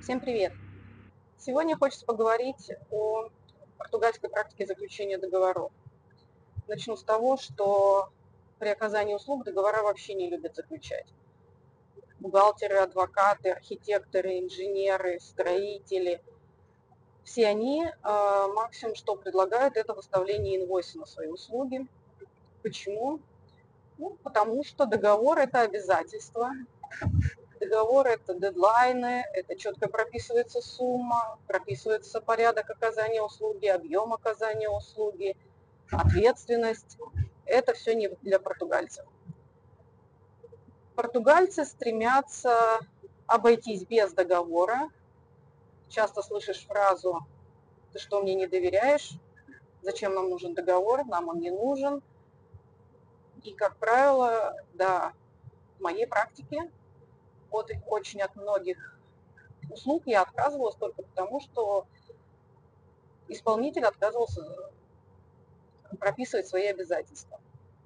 Всем привет! Сегодня хочется поговорить о португальской практике заключения договоров. Начну с того, что при оказании услуг договора вообще не любят заключать. Бухгалтеры, адвокаты, архитекторы, инженеры, строители, все они максимум, что предлагают, это выставление инвойса на свои услуги. Почему? Потому что договор – это обязательство. Договор – это дедлайны, это четко прописывается сумма, прописывается порядок оказания услуги, объем оказания услуги, ответственность. Это все не для португальцев. Португальцы стремятся обойтись без договора. Часто слышишь фразу: «Ты что, мне не доверяешь? Зачем нам нужен договор? Нам он не нужен». И, как правило, да, в моей практике очень от многих услуг я отказывалась только потому, что исполнитель отказывался прописывать свои обязательства.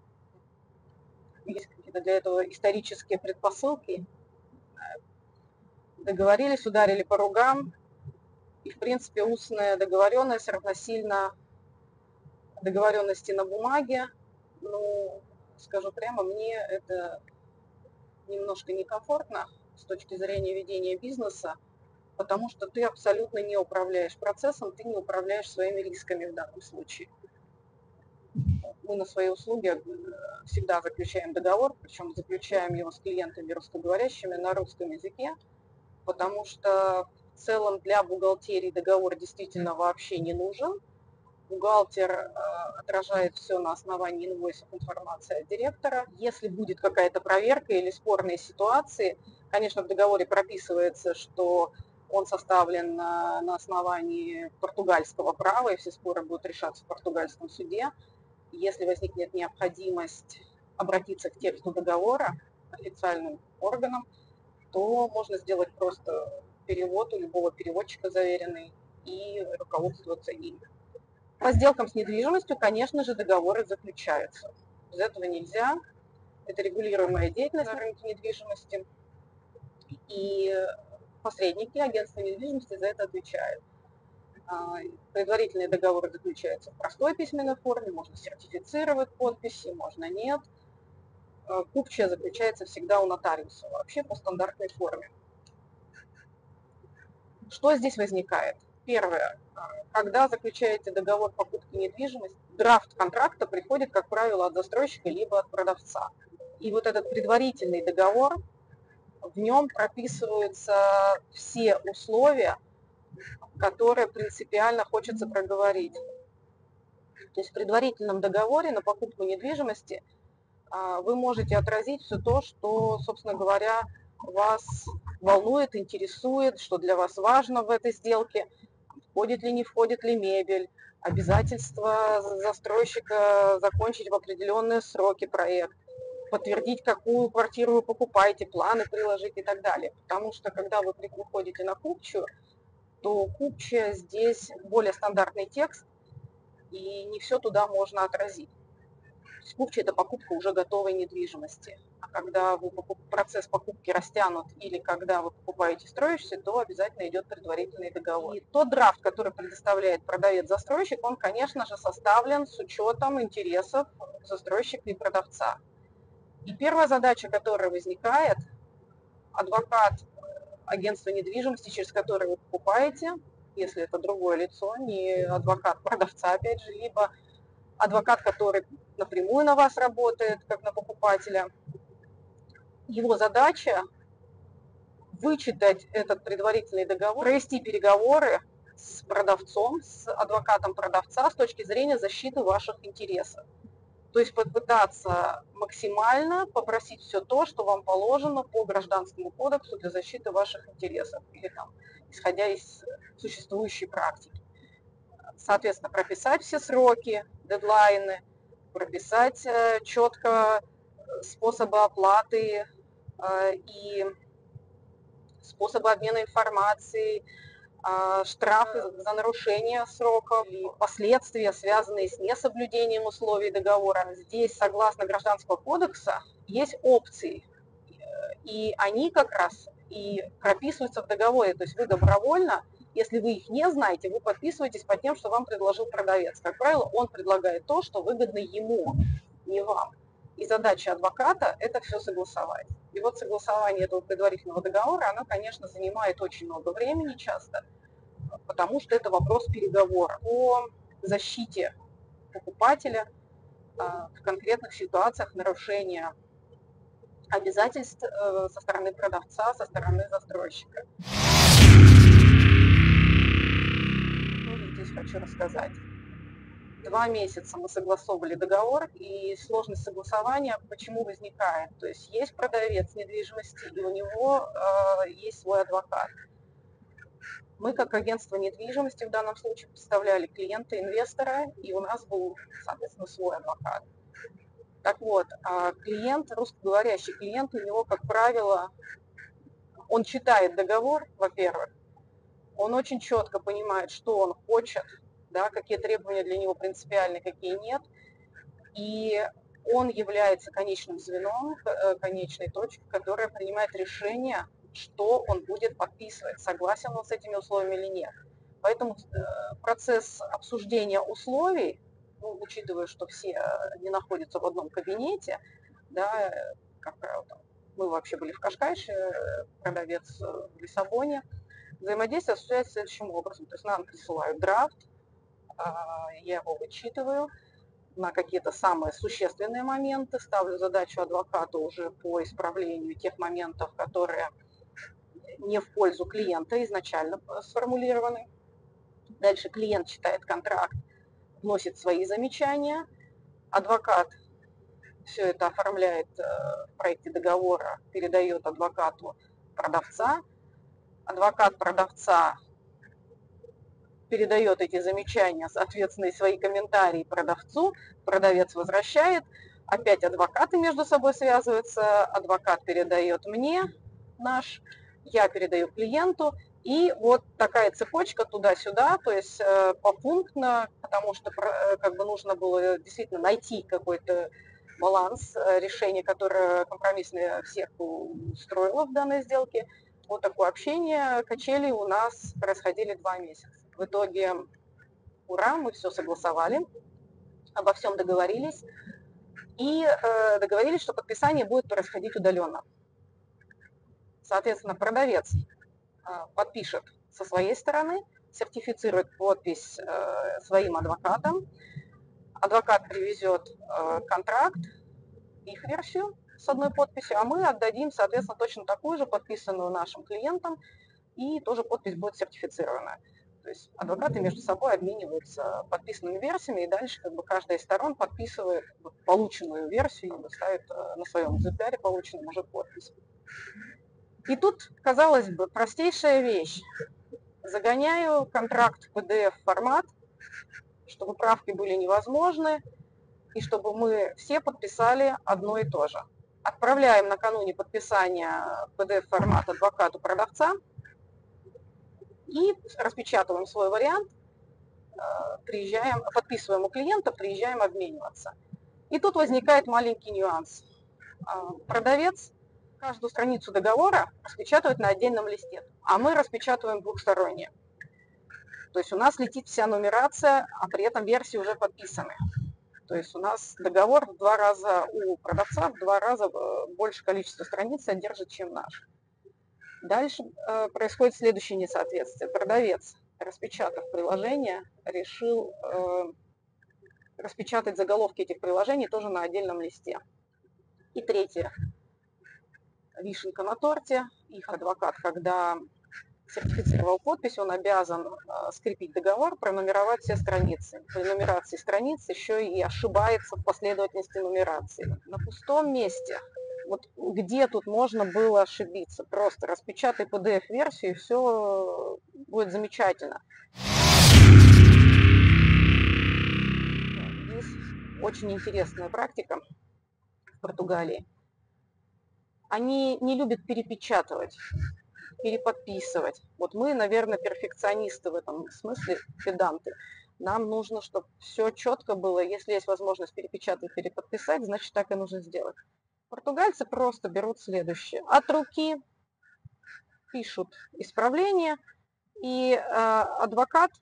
Есть какие-то для этого исторические предпосылки. Договорились, ударили по ругам, и, в принципе, устная договоренность равносильно договоренности на бумаге. Ну, скажу прямо, мне это немножко некомфортно с точки зрения ведения бизнеса, потому что ты абсолютно не управляешь процессом, ты не управляешь своими рисками в данном случае. Мы на свои услуги всегда заключаем договор, причем заключаем его с клиентами русскоговорящими на русском языке, потому что в целом для бухгалтерии договор действительно вообще не нужен. Бухгалтер отражает все на основании инвойсов, информации от директора. Если будет какая-то проверка или спорные ситуации, конечно, в договоре прописывается, что он составлен на основании португальского права, и все споры будут решаться в португальском суде. Если возникнет необходимость обратиться к тексту договора официальным органам, то можно сделать просто перевод у любого переводчика заверенный и руководствоваться им. По сделкам с недвижимостью, конечно же, договоры заключаются. Без этого нельзя. Это регулируемая деятельность на рынке недвижимости. И посредники, агентства недвижимости за это отвечают. Предварительные договоры заключаются в простой письменной форме, можно сертифицировать подписи, можно нет. Купчая заключается всегда у нотариуса, вообще по стандартной форме. Что здесь возникает? Первое. Когда заключаете договор покупки недвижимости, драфт контракта приходит, как правило, от застройщика либо от продавца. И вот этот предварительный договор, в нем прописываются все условия, которые принципиально хочется проговорить. То есть в предварительном договоре на покупку недвижимости вы можете отразить все то, что, собственно говоря, вас волнует, интересует, что для вас важно в этой сделке, входит ли, не входит ли мебель, обязательства застройщика закончить в определенные сроки проект, подтвердить, какую квартиру вы покупаете, планы приложить и так далее. Потому что когда вы приходите на купчую, то купчая здесь более стандартный текст, и не все туда можно отразить. Купчая – это покупка уже готовой недвижимости. А когда процесс покупки растянут или когда вы покупаете строящийся, то обязательно идет предварительный договор. И тот драфт, который предоставляет продавец-застройщик, он, конечно же, составлен с учетом интересов застройщика и продавца. И первая задача, которая возникает, адвокат агентства недвижимости, через которое вы покупаете, если это другое лицо, не адвокат продавца, опять же, либо адвокат, который напрямую на вас работает, как на покупателя, его задача вычитать этот предварительный договор, провести переговоры с продавцом, с адвокатом продавца с точки зрения защиты ваших интересов. То есть попытаться максимально попросить все то, что вам положено по Гражданскому кодексу для защиты ваших интересов, или там, исходя из существующей практики. Соответственно, прописать все сроки, дедлайны, прописать четко способы оплаты и способы обмена информацией, штрафы за нарушение сроков и последствия, связанные с несоблюдением условий договора. Здесь, согласно Гражданского кодекса, есть опции, и они как раз и прописываются в договоре. То есть вы добровольно, если вы их не знаете, вы подписываетесь под тем, что вам предложил продавец. Как правило, он предлагает то, что выгодно ему, не вам. И задача адвоката – это все согласовать. И вот согласование этого предварительного договора, оно, конечно, занимает очень много времени часто, потому что это вопрос переговора о защите покупателя в конкретных ситуациях нарушения обязательств со стороны продавца, со стороны застройщика. Тоже здесь хочу рассказать. 2 месяца мы согласовывали договор, и сложность согласования почему возникает? То есть есть продавец недвижимости, и у него есть свой адвокат. Мы, как агентство недвижимости, в данном случае представляли клиента, инвестора, и у нас был, соответственно, свой адвокат. Так вот, клиент, русскоговорящий клиент, у него, как правило, он читает договор, во-первых, он очень четко понимает, что он хочет, да, какие требования для него принципиальны, какие нет, и он является конечным звеном, конечной точкой, которая принимает решение, что он будет подписывать, согласен он с этими условиями или нет. Поэтому процесс обсуждения условий, ну, учитывая, что все не находятся в одном кабинете, да, как правило, мы вообще были в Кашкайше, продавец в Лиссабоне, взаимодействие осуществляется следующим образом. То есть нам присылают драфт, я его вычитываю на какие-то самые существенные моменты, ставлю задачу адвокату уже по исправлению тех моментов, которые не в пользу клиента изначально сформулированы. Дальше клиент читает контракт, вносит свои замечания, адвокат все это оформляет в проекте договора, передает адвокату продавца, адвокат продавца передает эти замечания, соответственно, и свои комментарии продавцу, продавец возвращает, опять адвокаты между собой связываются, адвокат передает мне наш, я передаю клиенту, и вот такая цепочка туда-сюда, то есть попунктно, потому что как бы нужно было действительно найти какой-то баланс, решение, которое компромиссное всех устроило в данной сделке. Вот такое общение, качели у нас происходили 2 месяца. В итоге, ура, мы все согласовали, обо всем договорились, и договорились, что подписание будет происходить удаленно. Соответственно, продавец подпишет со своей стороны, сертифицирует подпись своим адвокатом, адвокат привезет контракт, их версию с одной подписью, а мы отдадим, соответственно, точно такую же, подписанную нашим клиентам, и тоже подпись будет сертифицирована. То есть адвокаты между собой обмениваются подписанными версиями, и дальше как бы каждая из сторон подписывает полученную версию и ставит на своем экземпляре полученном уже подпись. И тут, казалось бы, простейшая вещь. Загоняю контракт в PDF-формат, чтобы правки были невозможны, и чтобы мы все подписали одно и то же. Отправляем накануне подписания PDF-формат адвокату продавца и распечатываем свой вариант, приезжаем, подписываем у клиента, приезжаем обмениваться. И тут возникает маленький нюанс. Продавец каждую страницу договора распечатывает на отдельном листе, а мы распечатываем двухсторонне. То есть у нас летит вся нумерация, а при этом версии уже подписаны. То есть у нас договор в 2 раза у продавца, в 2 раза больше количество страниц содержит, чем наш. Дальше происходит следующее несоответствие. Продавец, распечатав приложение, решил распечатать заголовки этих приложений тоже на отдельном листе. И третье, вишенка на торте, их адвокат, когда сертифицировал подпись, он обязан скрепить договор, пронумеровать все страницы. При нумерации страниц еще и ошибается в последовательности нумерации. На пустом месте, вот где тут можно было ошибиться? Просто распечатай PDF-версию, и все будет замечательно. Здесь очень интересная практика в Португалии. Они не любят перепечатывать, переподписывать. Вот мы, наверное, перфекционисты в этом смысле, педанты. Нам нужно, чтобы все четко было. Если есть возможность перепечатать, переподписать, значит, так и нужно сделать. Португальцы просто берут следующее. От руки пишут исправление, и адвокат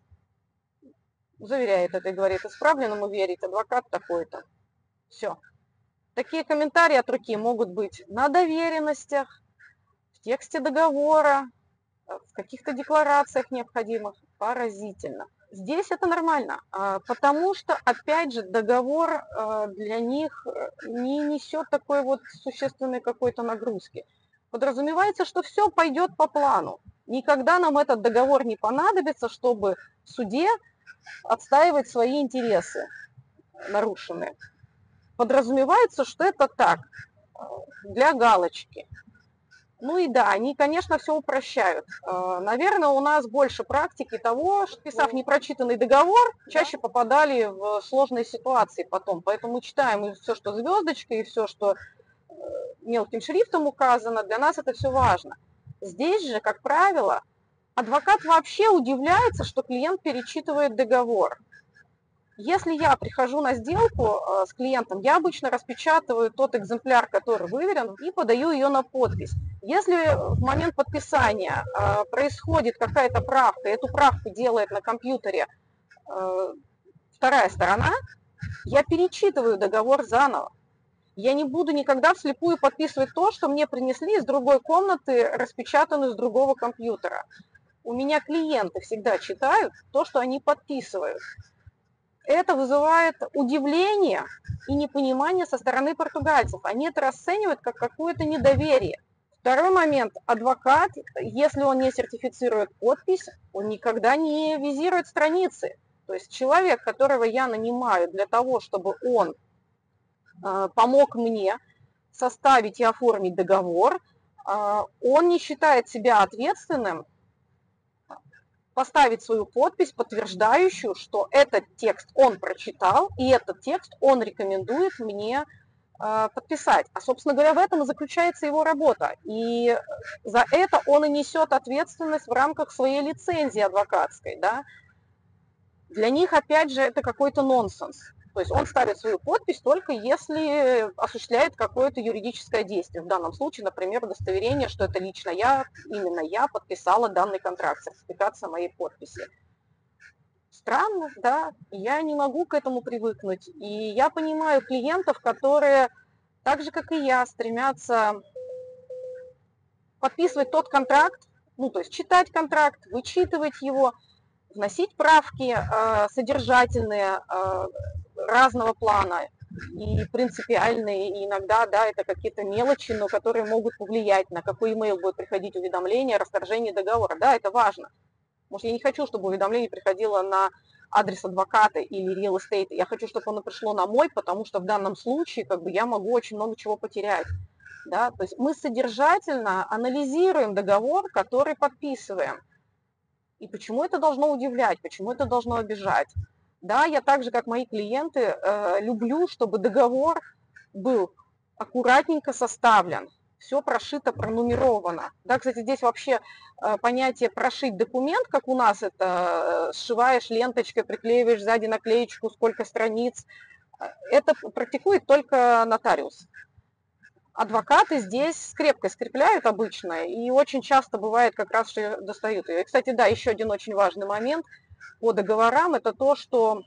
заверяет это и говорит: исправленному верить, адвокат такой-то. Все. Такие комментарии от руки могут быть на доверенностях, в тексте договора, в каких-то декларациях необходимых. Поразительно. Здесь это нормально, потому что, опять же, договор для них не несет такой вот существенной какой-то нагрузки. Подразумевается, что все пойдет по плану. Никогда нам этот договор не понадобится, чтобы в суде отстаивать свои интересы нарушенные. Подразумевается, что это так, для галочки. Ну и да, они, конечно, все упрощают. Наверное, у нас больше практики того, что, писав непрочитанный договор, чаще попадали в сложные ситуации потом. Поэтому читаем и все, что звездочкой, и все, что мелким шрифтом указано, для нас это все важно. Здесь же, как правило, адвокат вообще удивляется, что клиент перечитывает договор. Если я прихожу на сделку с клиентом, я обычно распечатываю тот экземпляр, который выверен, и подаю ее на подпись. Если в момент подписания происходит какая-то правка, и эту правку делает на компьютере вторая сторона, я перечитываю договор заново. Я не буду никогда вслепую подписывать то, что мне принесли из другой комнаты, распечатанную с другого компьютера. У меня клиенты всегда читают то, что они подписывают. Это вызывает удивление и непонимание со стороны португальцев. Они это расценивают как какое-то недоверие. Второй момент. Адвокат, если он не сертифицирует подпись, он никогда не визирует страницы. То есть человек, которого я нанимаю для того, чтобы он помог мне составить и оформить договор, он не считает себя ответственным поставить свою подпись, подтверждающую, что этот текст он прочитал, и этот текст он рекомендует мне подписать. А, собственно говоря, в этом и заключается его работа. И за это он и несет ответственность в рамках своей лицензии адвокатской. Да? Для них, опять же, это какой-то нонсенс. То есть он ставит свою подпись только если осуществляет какое-то юридическое действие. В данном случае, например, удостоверение, что это лично я, именно я подписала данный контракт, сертификация моей подписи. Странно, да, я не могу к этому привыкнуть. И я понимаю клиентов, которые, так же, как и я, стремятся подписывать тот контракт, ну, то есть читать контракт, вычитывать его, вносить правки содержательные, разного плана и принципиальные, и иногда, да, это какие-то мелочи, но которые могут повлиять, на какой имейл будет приходить уведомление о расторжении договора. Да, это важно. Может, я не хочу, чтобы уведомление приходило на адрес адвоката или real estate. Я хочу, чтобы оно пришло на мой, потому что в данном случае как бы я могу очень много чего потерять. Да? То есть мы содержательно анализируем договор, который подписываем. И почему это должно удивлять, почему это должно обижать? Да, я так же, как мои клиенты, люблю, чтобы договор был аккуратненько составлен, все прошито, пронумеровано. Да, кстати, здесь вообще понятие «прошить документ», как у нас это сшиваешь ленточкой, приклеиваешь сзади наклеечку, сколько страниц, это практикует только нотариус. Адвокаты здесь скрепкой скрепляют обычно, и очень часто бывает как раз, что достают ее. И, кстати, да, еще один очень важный момент по договорам, это то, что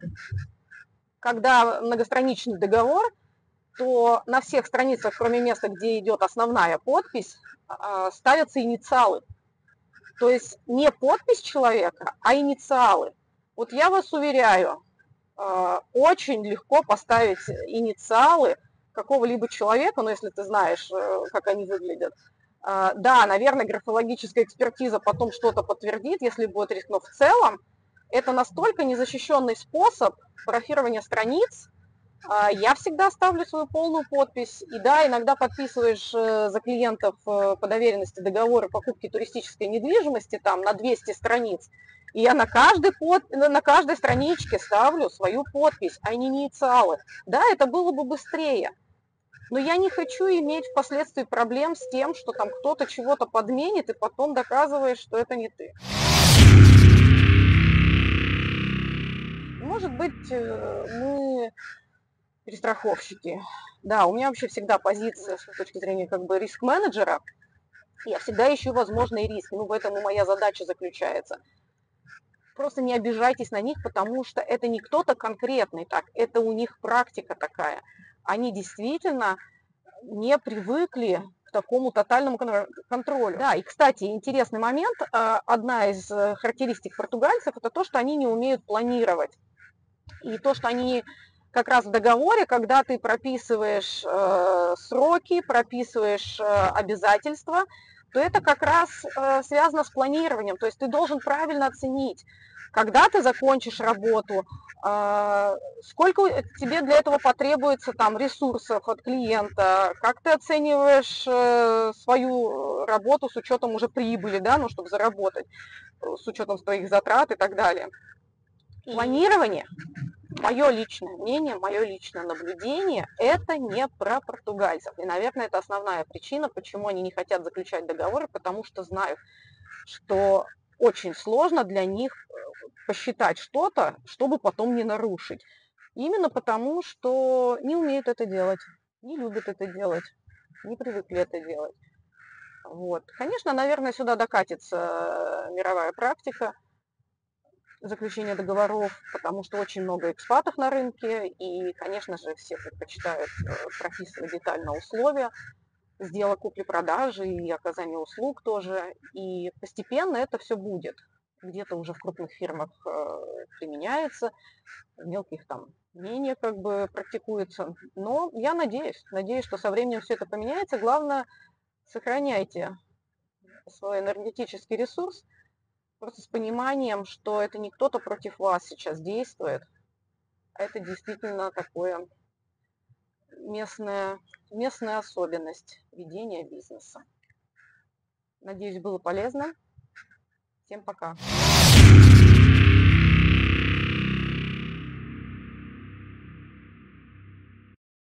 когда многостраничный договор, то на всех страницах, кроме места, где идет основная подпись, ставятся инициалы. То есть не подпись человека, а инициалы. Вот я вас уверяю, очень легко поставить инициалы какого-либо человека, ну, если ты знаешь, как они выглядят. Да, наверное, графологическая экспертиза потом что-то подтвердит, если будет риск, но в целом это настолько незащищенный способ фотографирования страниц. Я всегда ставлю свою полную подпись. И да, иногда подписываешь за клиентов по доверенности договоры покупки туристической недвижимости там на 200 страниц. И я на каждой страничке ставлю свою подпись, а не инициалы. Да, это было бы быстрее. Но я не хочу иметь впоследствии проблем с тем, что там кто-то чего-то подменит, и потом доказываешь, что это не ты. Может быть, мы перестраховщики. Да, у меня вообще всегда позиция с точки зрения как бы риск-менеджера. Я всегда ищу возможные риски, ну, в этом и моя задача заключается. Просто не обижайтесь на них, потому что это не кто-то конкретный так, это у них практика такая. Они действительно не привыкли к такому тотальному контролю. Да, и, кстати, интересный момент, одна из характеристик португальцев, это то, что они не умеют планировать. И то, что они как раз в договоре, когда ты прописываешь сроки, прописываешь обязательства, то это как раз связано с планированием. То есть ты должен правильно оценить, когда ты закончишь работу, сколько тебе для этого потребуется там ресурсов от клиента, как ты оцениваешь свою работу с учетом уже прибыли, да, ну, чтобы заработать, с учетом своих затрат и так далее. Планирование, мое личное мнение, мое личное наблюдение, это не про португальцев. И, наверное, это основная причина, почему они не хотят заключать договоры, потому что знают, что очень сложно для них посчитать что-то, чтобы потом не нарушить. Именно потому, что не умеют это делать, не любят это делать, не привыкли это делать. Вот. Конечно, наверное, сюда докатится мировая практика заключения договоров, потому что очень много экспатов на рынке, и, конечно же, все предпочитают прописывать детально условия сделок купли-продажи и оказания услуг тоже. И постепенно это все будет. Где-то уже в крупных фирмах применяется, в мелких там менее как бы практикуется. Но я надеюсь, что со временем все это поменяется. Главное, сохраняйте свой энергетический ресурс, просто с пониманием, что это не кто-то против вас сейчас действует, а это действительно такое местная особенность ведения бизнеса. Надеюсь, было полезно. Всем пока.